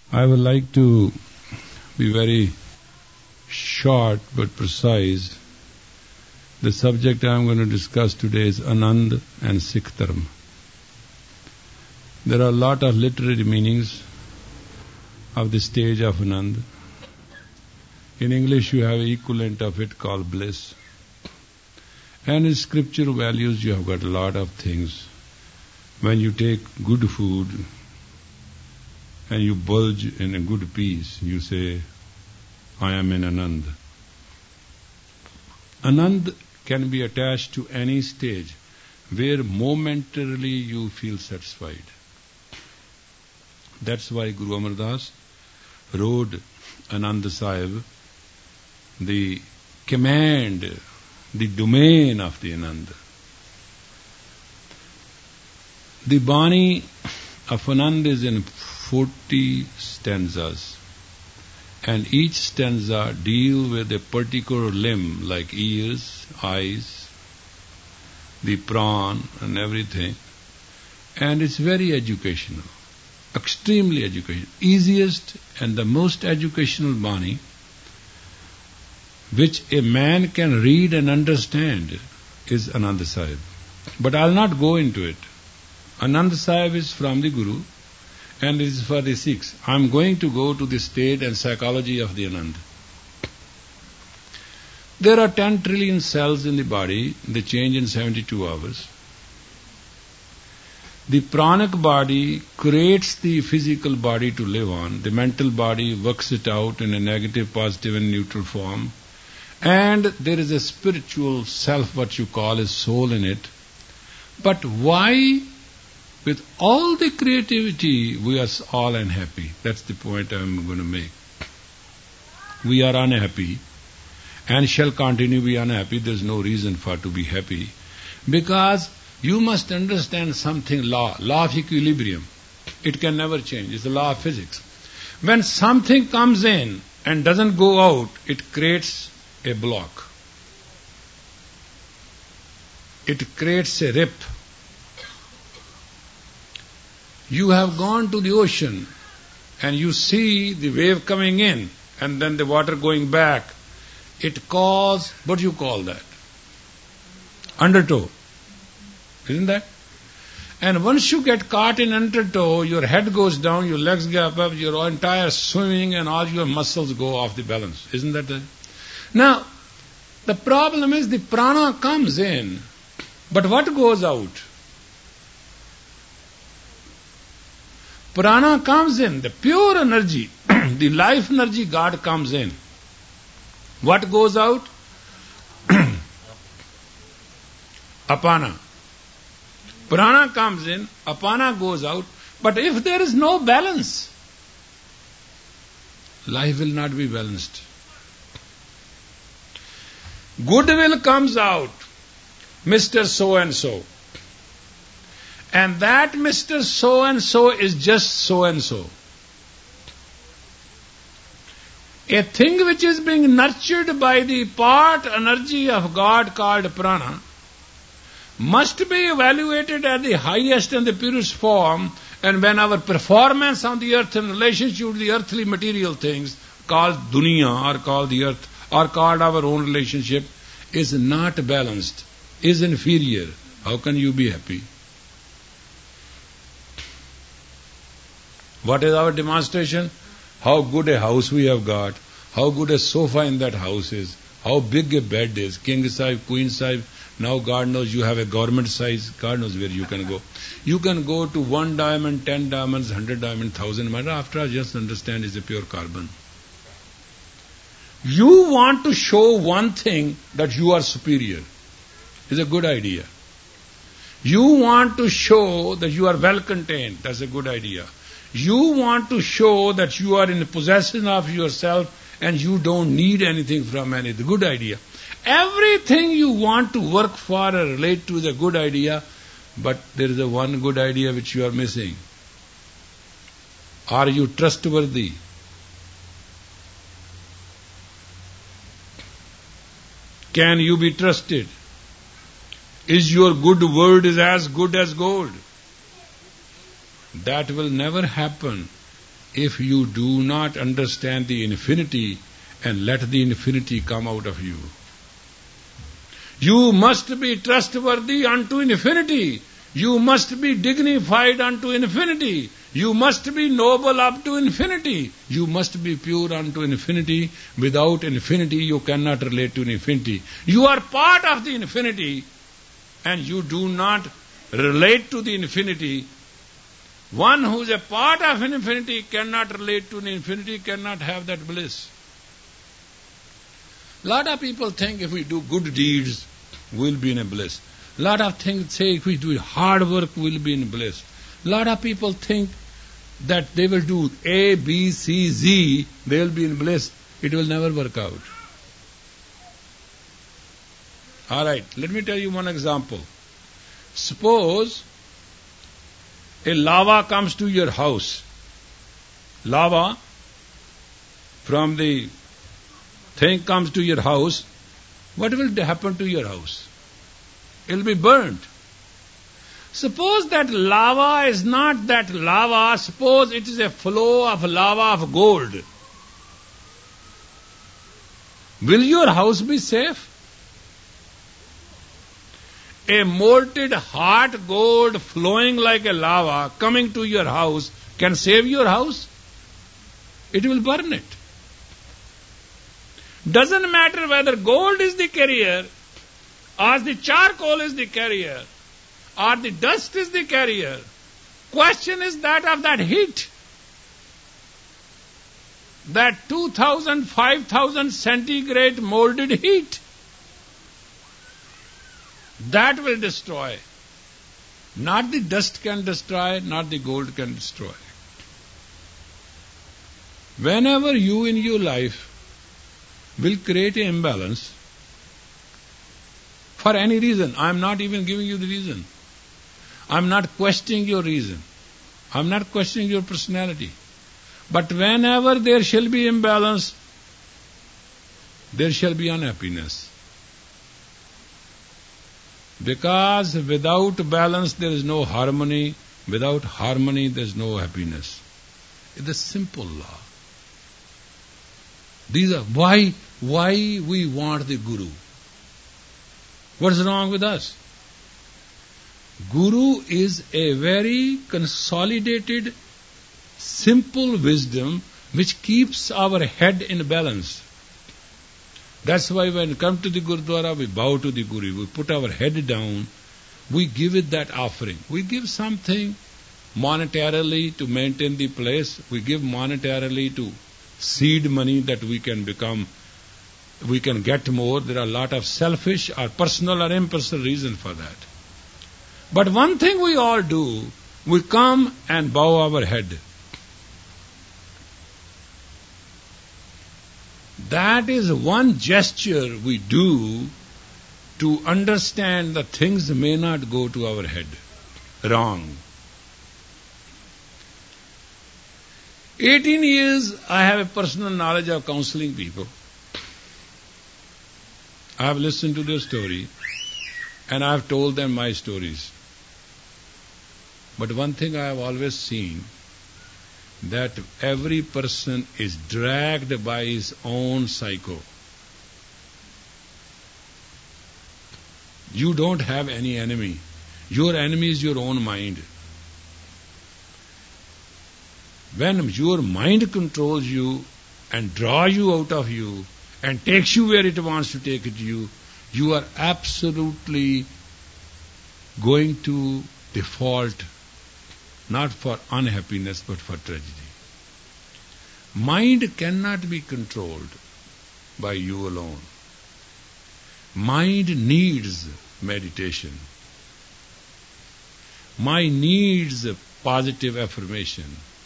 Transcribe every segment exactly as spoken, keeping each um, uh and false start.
I would like to be very short but precise. The subject I am going to discuss today is Anand and Sikh Dharma. There are a lot of literary meanings of the stage of Anand. In English you have equivalent of it called bliss. And in scriptural values you have got a lot of things. When you take good food and you bulge in a good peace, you say, I am in Anand. Anand can be attached to any stage where momentarily you feel satisfied. That's why Guru Amar Das wrote Anand Sahib, the command, the domain of the Anand. The Bani of Anand is in forty stanzas, and each stanza deal with a particular limb like ears, eyes, the pran and everything, and it's very educational, extremely educational. Easiest and the most educational Bani which a man can read and understand is Anand Sahib. But I'll not go into it. Anand Sahib is from the Guru and is for the Sikhs. I'm going to go to the state and psychology of the Anand. There are ten trillion cells in the body. They change in seventy-two hours. The pranic body creates the physical body to live on. The mental body works it out in a negative, positive and neutral form. And there is a spiritual self, what you call a soul in it. But why, with all the creativity, we are all unhappy? That's the point I'm going to make. We are unhappy and shall continue to be unhappy. There's no reason for to be happy. Because you must understand something, law, law of equilibrium. It can never change. It's the law of physics. When something comes in and doesn't go out, it creates a block. It creates a rip. You have gone to the ocean and you see the wave coming in and then the water going back. It calls, what do you call that? Undertow. Isn't that? And once you get caught in undertow, your head goes down, your legs get up, your entire swimming and all your muscles go off the balance. Isn't that the... Now, the problem is the prana comes in, but what goes out? Prana comes in, the pure energy, the life energy God comes in. What goes out? Apana. Prana comes in, apana goes out, but if there is no balance, life will not be balanced. Goodwill comes out, Mister So-and-so. And that Mister So-and-so is just so-and-so. A thing which is being nurtured by the part energy of God called prana must be evaluated at the highest and the purest form, and when our performance on the earth in relationship to the earthly material things called dunya or called the earth or called our own relationship is not balanced, is inferior, how can you be happy? What is our demonstration? How good a house we have got, how good a sofa in that house is, how big a bed is, king size, queen size. Now God knows you have a government size, God knows where you can go. You can go to one diamond, ten diamonds, hundred diamonds, thousand diamonds. After all, just understand it's a pure carbon. You want to show one thing that you are superior. It's a good idea. You want to show that you are well contained. That's a good idea. You want to show that you are in possession of yourself and you don't need anything from anything. Good idea. Everything you want to work for or relate to is a good idea, but there is a one good idea which you are missing. Are you trustworthy? Can you be trusted? Is your good word is as good as gold? That will never happen if you do not understand the infinity and let the infinity come out of you. You must be trustworthy unto infinity. You must be dignified unto infinity. You must be noble up to infinity. You must be pure unto infinity. Without infinity, you cannot relate to infinity. You are part of the infinity, and you do not relate to the infinity. One who is a part of an infinity cannot relate to an infinity, cannot have that bliss. Lot of people think if we do good deeds, we'll be in a bliss. Lot of things say if we do hard work, we'll be in bliss. Lot of people think that they will do A, B, C, Z, they will be in bliss. It will never work out. All right, let me tell you one example. Suppose a lava comes to your house. Lava from the thing comes to your house. What will happen to your house? It will be burnt. Suppose that lava is not that lava. Suppose it is a flow of lava of gold. Will your house be safe? A molten hot gold flowing like a lava coming to your house can save your house? It will burn it. Doesn't matter whether gold is the carrier, or the charcoal is the carrier, or the dust is the carrier. Question is that of that heat. That two thousand, five thousand centigrade molded heat. That will destroy. Not the dust can destroy, not the gold can destroy. Whenever you in your life will create an imbalance, for any reason, I am not even giving you the reason. I am not questioning your reason. I am not questioning your personality. But whenever there shall be imbalance, there shall be unhappiness. Because without balance there is no harmony. Without harmony there is no happiness. It's a simple law. These are why why we want the Guru. What's wrong with us? Guru is a very consolidated, simple wisdom which keeps our head in balance. That's why when we come to the Gurdwara, we bow to the Guru. We put our head down. We give it that offering. We give something monetarily to maintain the place. We give monetarily to seed money that we can become, we can get more. There are a lot of selfish or personal or impersonal reasons for that. But one thing we all do, we come and bow our head. That is one gesture we do to understand that things may not go to our head wrong. eighteen years I have a personal knowledge of counseling people. I have listened to their story and I have told them my stories. But one thing I have always seen, that every person is dragged by his own psycho. You don't have any enemy. Your enemy is your own mind. When your mind controls you and draws you out of you and takes you where it wants to take you, you are absolutely going to default, not for unhappiness but for tragedy. Mind cannot be controlled by you alone. Mind needs meditation. Mind needs positive affirmation.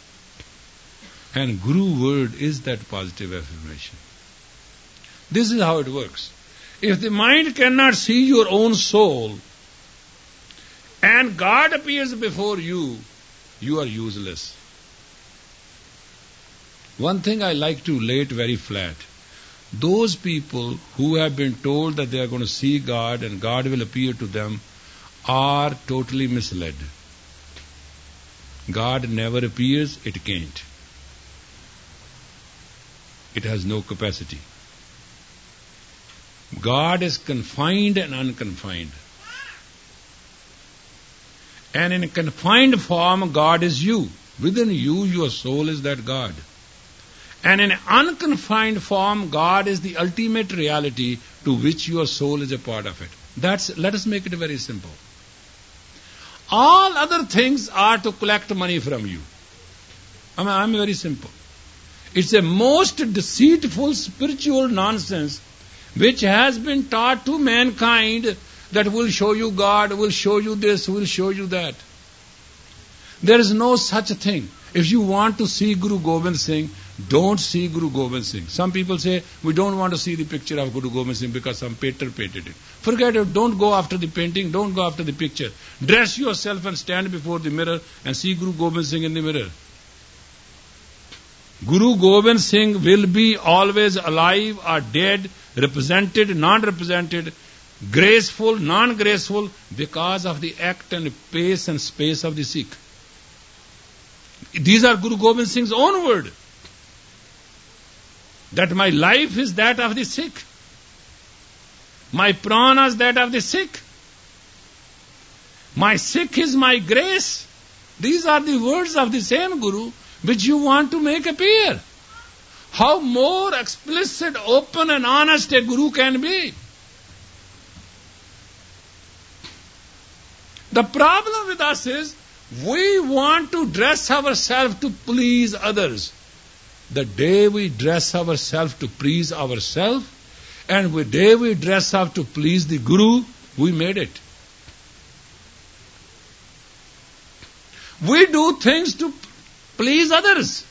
And Guru word is that positive affirmation. This is how it works. If the mind cannot see your own soul and God appears before you, you are useless. One thing I like to lay it very flat. Those people who have been told that they are going to see God and God will appear to them are totally misled. God never appears, it can't. it has no capacity. God is confined and unconfined. And in a confined form, God is you. Within you, your soul is that God. And in an unconfined form, God is the ultimate reality to which your soul is a part of it. That's, let us make it very simple. All other things are to collect money from you. I mean, I'm very simple. It's a most deceitful spiritual nonsense which has been taught to mankind that will show you God, will show you this, will show you that. There is no such a thing. If you want to see Guru Gobind Singh, don't see Guru Gobind Singh. Some people say, we don't want to see the picture of Guru Gobind Singh because some painter painted it. Forget it. Don't go after the painting. Don't go after the picture. Dress yourself and stand before the mirror and see Guru Gobind Singh in the mirror. Guru Gobind Singh will be always alive or dead, represented, non-represented, graceful, non-graceful, because of the act and pace and space of the Sikh. These are Guru Gobind Singh's own word. That my life is that of the Sikh. My prana is that of the Sikh. My Sikh is my grace. These are the words of the same Guru which you want to make appear. How more explicit, open and honest a Guru can be. The problem with us is, we want to dress ourselves to please others. The day we dress ourselves to please ourselves, and the day we dress up to please the Guru, we made it. We do things to please others.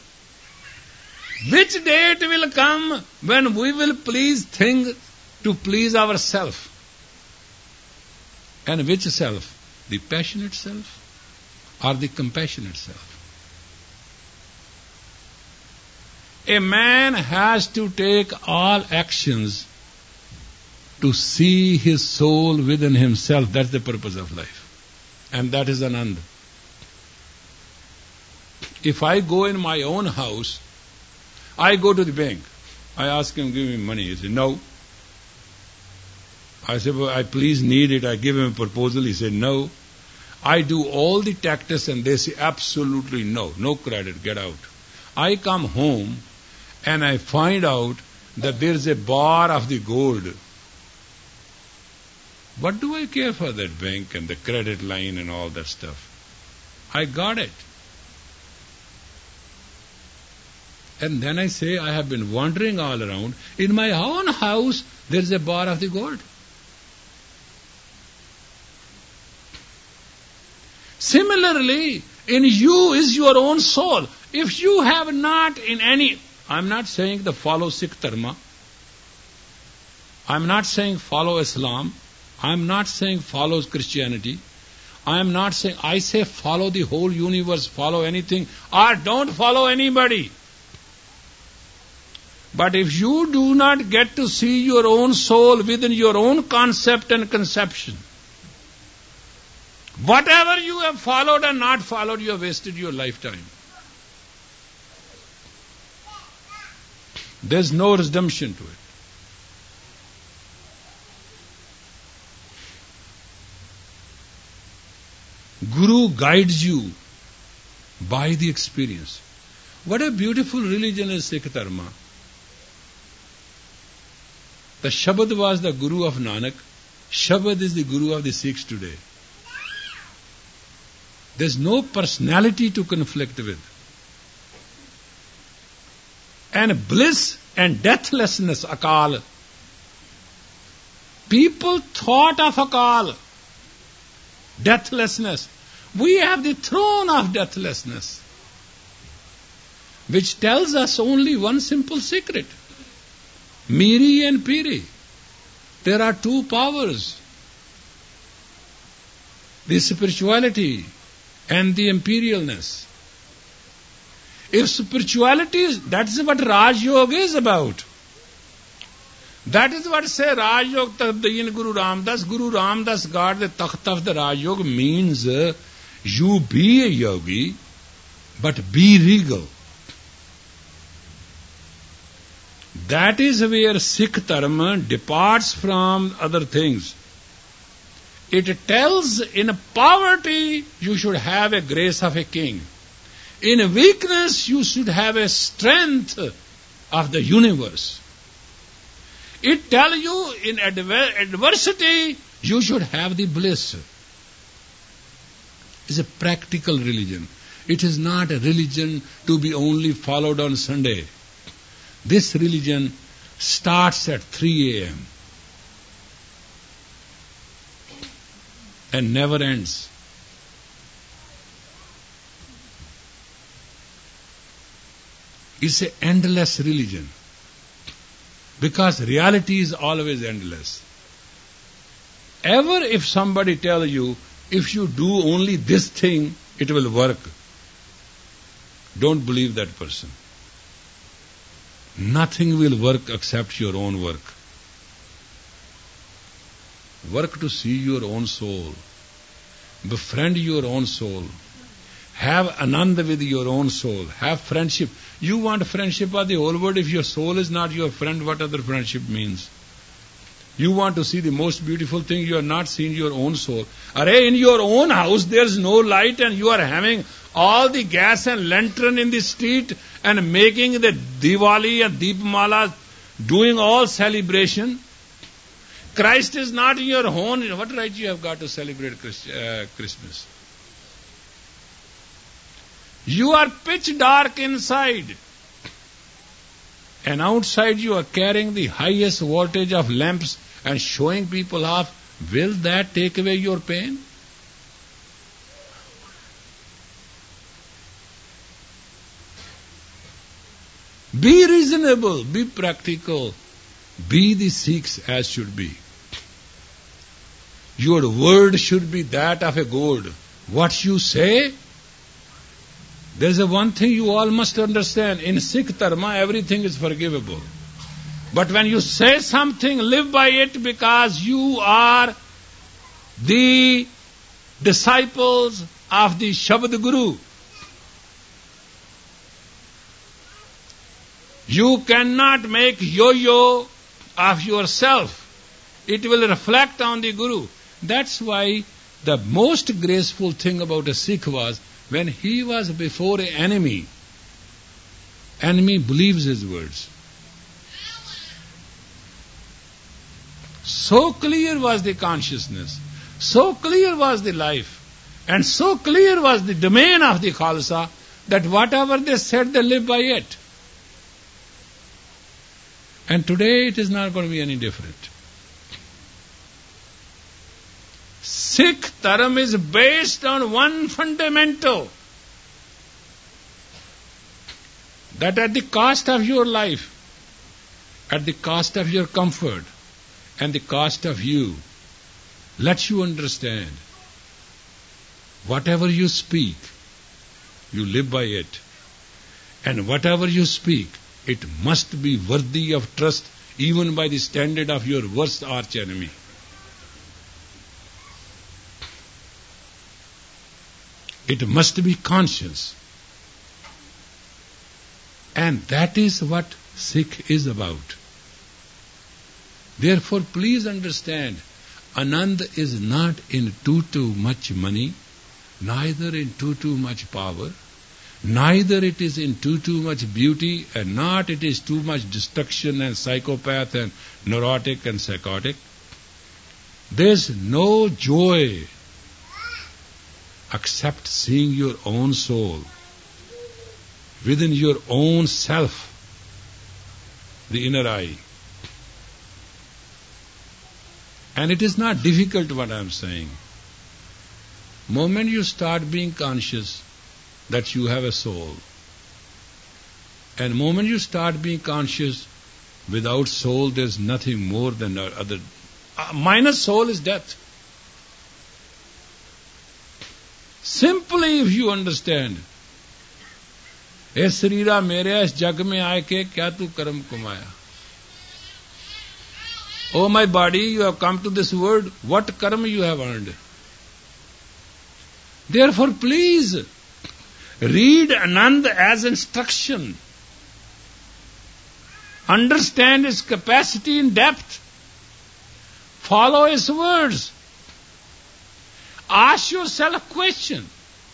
Which day it will come when we will please things to please ourselves? And which self? The passionate self or the compassionate self? A man has to take all actions to see his soul within himself. That's the purpose of life. And that is Anand. If I go in my own house, I go to the bank. I ask him, give me money. He says, no. I say, well, I please need it. I give him a proposal. He said, no. I do all the tactics and they say, absolutely no. No credit. Get out. I come home and I find out that there is a bar of the gold. What do I care for that bank and the credit line and all that stuff? I got it. And then I say, I have been wandering all around. In my own house, there is a bar of the gold. Similarly, in you is your own soul. If you have not in any, I'm not saying the follow Sikh Dharma. I'm not saying follow Islam. I'm not saying follow Christianity. I'm not saying, I say follow the whole universe, follow anything, or don't follow anybody. But if you do not get to see your own soul within your own concept and conception, whatever you have followed and not followed, you have wasted your lifetime. There's no redemption to it. Guru guides you by the experience. What a beautiful religion is Sikh Dharma. The Shabad was the Guru of Nanak. Shabad is the Guru of the Sikhs today. There's no personality to conflict with. And bliss and deathlessness, Akal. People thought of Akal, deathlessness. We have the throne of deathlessness, which tells us only one simple secret. Miri and Piri. There are two powers. The spirituality and the imperialness. If spirituality is, that's what Raj Yoga is about. That is what say Raj Yoga Tabdeen Guru Ramdas. Guru Ramdas got the Takht of the Raj Yoga means uh, you be a yogi, but be regal. That is where Sikh Dharma departs from other things. It tells in poverty you should have a grace of a king. In weakness you should have a strength of the universe. It tells you in adver- adversity you should have the bliss. It's a practical religion. It is not a religion to be only followed on Sunday. This religion starts at three a.m. and never ends. It's an endless religion because reality is always endless. Ever if somebody tells you, if you do only this thing, it will work, don't believe that person. Nothing will work except your own work. Work to see your own soul. Befriend your own soul. Have ananda with your own soul. Have friendship. You want friendship of the whole world. If your soul is not your friend, what other friendship means? You want to see the most beautiful thing, you are not seeing your own soul. Array, in your own house there is no light and you are having all the gas and lantern in the street and making the Diwali and Deepmala, doing all celebration. Christ is not in your home. What right you have got to celebrate Christ, uh, Christmas? You are pitch dark inside. And outside you are carrying the highest voltage of lamps and showing people off. Will that take away your pain? Be reasonable, be practical, be the Sikhs as should be. Your word should be that of a gold. What you say, there is a one thing you all must understand. In Sikh Dharma, everything is forgivable. But when you say something, live by it because you are the disciples of the Shabad Guru. You cannot make yo-yo of yourself. It will reflect on the Guru. That's why the most graceful thing about a Sikh was, when he was before an enemy, enemy believes his words. So clear was the consciousness, so clear was the life, and so clear was the domain of the Khalsa that whatever they said, they live by it. And today it is not going to be any different. Sikh Dharma is based on one fundamental, that at the cost of your life, at the cost of your comfort, and the cost of you, let you understand, whatever you speak, you live by it. And whatever you speak, it must be worthy of trust even by the standard of your worst arch enemy. It must be conscious. And that is what Sikh is about. Therefore, please understand, Anand is not in too too much money, neither in too too much power, neither it is in too too much beauty, and not it is too much destruction and psychopath and neurotic and psychotic. There is no joy except seeing your own soul within your own self, the inner eye. And it is not difficult what I am saying. Moment you start being conscious that you have a soul, and moment you start being conscious without soul there is nothing more than other. Uh, minus soul is death. Simply if you understand, ए शरीरा मेरे इस जग में आए के क्या तू कर्म कमाया? Oh my body, you have come to this world, what karma you have earned? Therefore, please read Anand as instruction. Understand His capacity in depth. Follow His words. Ask yourself a question.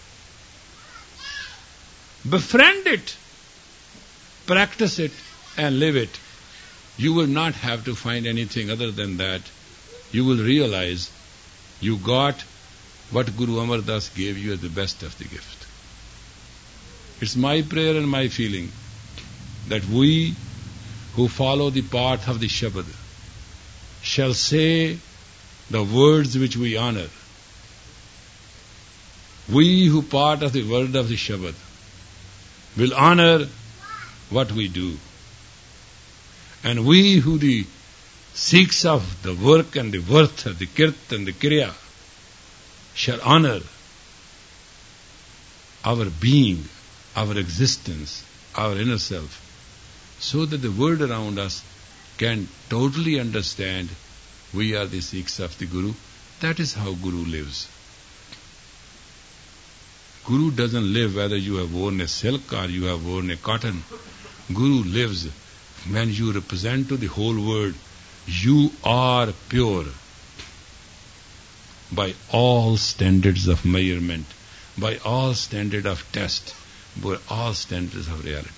Befriend it. Practice it and live it. You will not have to find anything other than that. You will realize you got what Guru Amar Das gave you as the best of the gift. It's my prayer and my feeling that we who follow the path of the Shabad shall say the words which we honor. We who part of the word of the Shabad will honor what we do. And we who the Sikhs of the work and the worth of the Kirt and the Kriya shall honor our being, our existence, our inner self, so that the world around us can totally understand we are the Sikhs of the Guru. That is how Guru lives. Guru doesn't live whether you have worn a silk or you have worn a cotton. Guru lives when you represent to the whole world, you are pure by all standards of measurement, by all standards of test, by all standards of reality.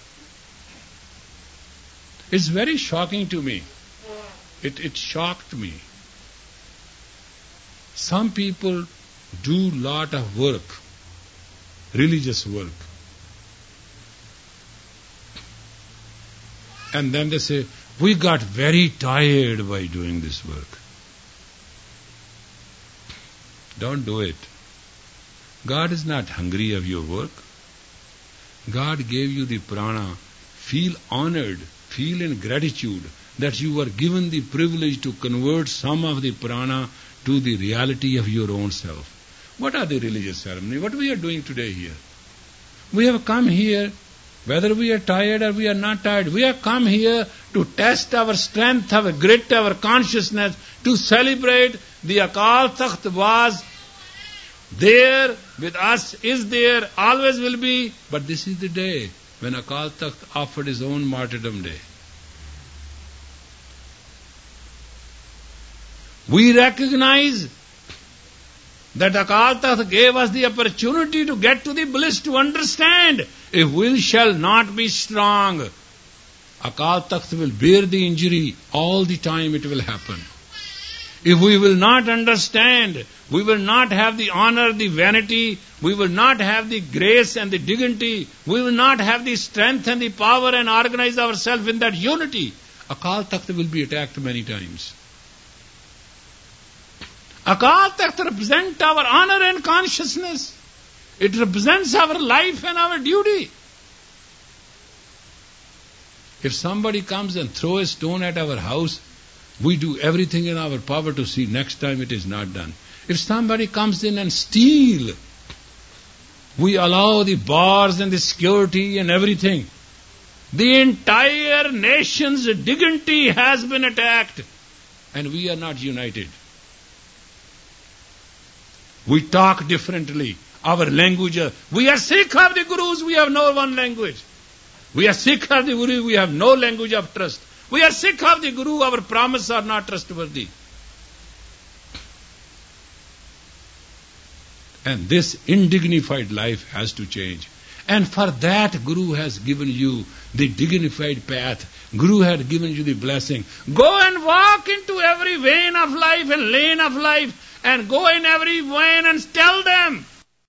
It's very shocking to me. It, it shocked me. Some people do lot of work, religious work. And then they say, we got very tired by doing this work. Don't do it. God is not hungry of your work. God gave you the prana. Feel honored, feel in gratitude that you were given the privilege to convert some of the prana to the reality of your own self. What are the religious ceremonies? What we are doing today here? We have come here, whether we are tired or we are not tired, we have come here to test our strength, our grit, our consciousness, to celebrate the Akal Takht was there with us, is there, always will be. But this is the day when Akal Takht offered his own martyrdom day. We recognize that Akal Takht gave us the opportunity to get to the bliss, to understand. If will shall not be strong, Akal Takht will bear the injury all the time it will happen. If we will not understand, we will not have the honor, the vanity, we will not have the grace and the dignity, we will not have the strength and the power and organize ourselves in that unity, Akal Takht will be attacked many times. Akal Takht represents our honor and consciousness. It represents our life and our duty. If somebody comes and throws a stone at our house, we do everything in our power to see next time it is not done. If somebody comes in and steal, we allow the bars and the security and everything. The entire nation's dignity has been attacked, and we are not united. We talk differently. Our language, we are Sikh of the Gurus, we have no one language. We are Sikh of the Guru, we have no language of trust. We are Sikh of the Guru, our promises are not trustworthy. And this indignified life has to change. And for that, Guru has given you the dignified path. Guru has given you the blessing. Go and walk into every vein of life and lane of life, and go in every vein and tell them,